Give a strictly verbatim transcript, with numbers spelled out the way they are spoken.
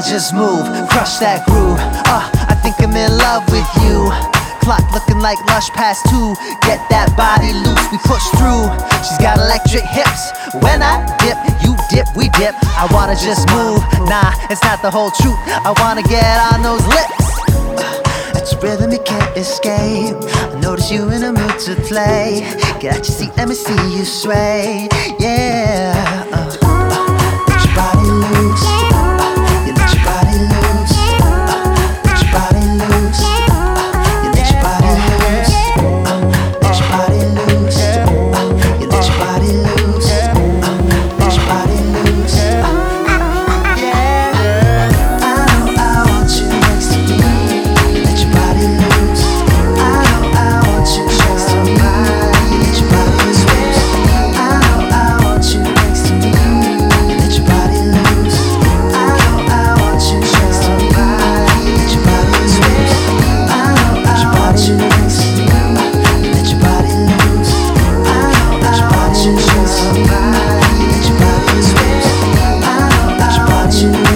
just move, crush that groove. Uh, I think I'm in love with you. Clock looking like lush past two. Get that body loose, we push through. She's got electric hips. When I dip, you dip, we dip. I wanna just move, nah, it's not the whole truth. I wanna get on those lips. uh, It's a rhythm you can't escape. I notice you in a mood to play. Get out your seat, let me see you sway. Yeah, uh, uh, let your body loose. uh, You let your body loose. uh, Let your body loose. You